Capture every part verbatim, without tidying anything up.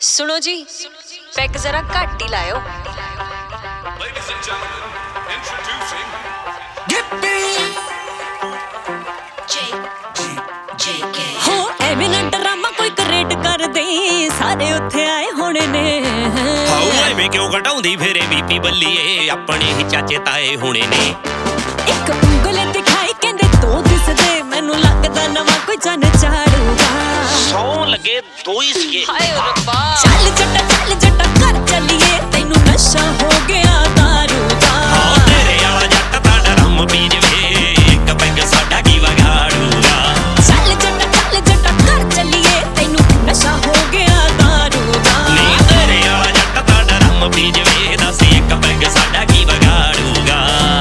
सुनो जी, पैग जरा घट ही लायो। हो एवें ना ड्रामा कोई क्रिएट कर दे, सारे उत्थे आए होने ने। हाउ एवें क्यों घटाउंदी फेरे बीपी बल्लीए, अपने ही चाचे ताए होने ने। एक उंगल दिखाई कहंदे दो दिसदे, मैनू लगदा नवा कोई जन झाड़ूगा। सौ लगे दो ही सीए। हाय रब्बा, चल जट्टा चल जट्टा कर चलिए, तैनू नशा हो गया दारू दा। हाँ तेरे आला जट दा डरम पी जवे, एक पैग साडा की वगाड़ूगा। चल जट्टा चल जट्टा कर चलिए, तैनू नशा हो गया दारू दा। नी तेरे आला जट दा डरम पी जवे, दस एक पैग साडा की वगाड़ूगा।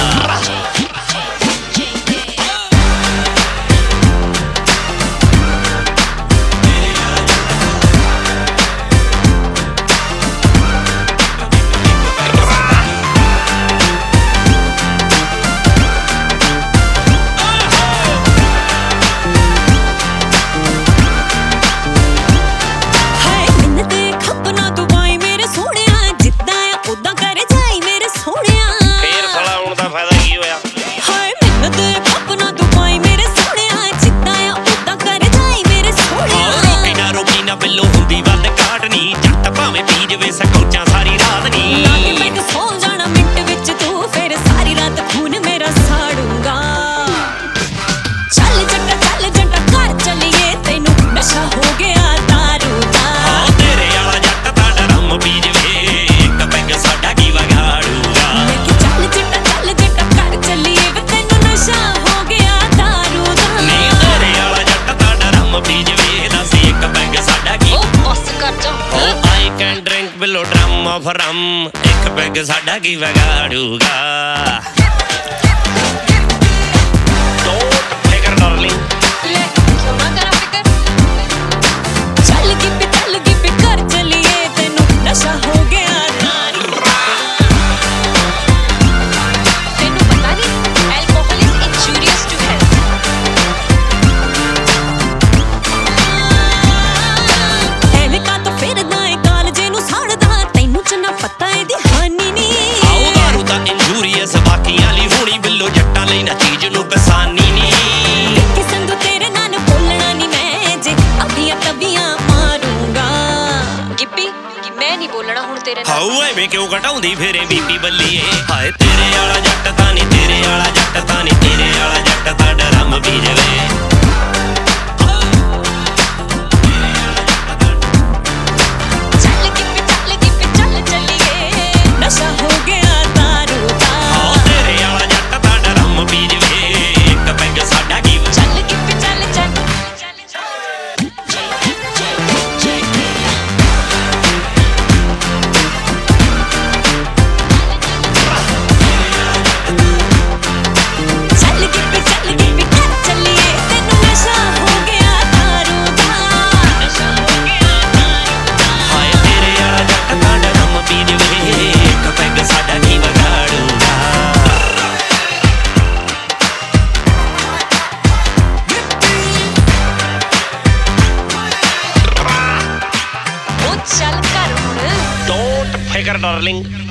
बिल्लो हुंदी वध काटनी, जट भावें पी जवे सकौचा सारी रात नी। लागे मैं तो सो जाना मिंट विच, तू फिर सारी रात खून मेरा साड़ूंगा। चल जट्टा चल जट्टा कर चलिए, तैनू नशा हो गया दारू दा। हाँ तेरे आला जट दा डरम पी जवे, एक पैग साडा की वगाड़ूगा। मैं कि चल जट्टा चल जट्टा कर चलिए, वे तैनू नशा हो गया दारू दा। नी तेरे आला जट दा डरम पी जवे, दस एक पैग साडा की। ओ बस कर जा। Oh, I can drink below drum of rum, एक पैग साडा की वगाड़ूगा। Don't figure darling, ले क्यों ना करा फिकर, चल गिप चल गिप कर चलिए, तैनू नशा हो गया दारू दा। तेनू पता नहीं alcohol is injurious to health. एवें का तो फिरदा ए कालजे नू साड़दा, तैनू च ना पता एदी हानि नी। आओ दारू दा इंजूरियस बाकियां ली होनी, बिल्लो जट्टां लई ना चीज नू पसानी नी। कि संग तेरे नाल बोलना नी मैं, जे अभियां तबियां मारूंगा। गिप्पी मैं नहीं बोलना हुण तेरे नाल। हाउ एवें क्यों घटाउंदी फेरे बीपी बल्लीए, हाय तेरे आला जट तां नी, तेरे आला जट तां नी, तेरे आला जट दा डरम पी जवे। चल गिप चल गिप चल चलिए, नशा हो गया दारू दा। हाँ तेरे आला जट दा डरम पी जवे, एक पैग साडा की। चल गिप चल चल चल गिप चल गिप कर चलिए, तैनू नशा हो गया दारू दा। नशा हो गया दारू दा। हाय तेरे आला जट दा डरम पी जवे, एक पैग साडा की वगाड़ूगा। ओ चल कर हुण। Don't figure darling,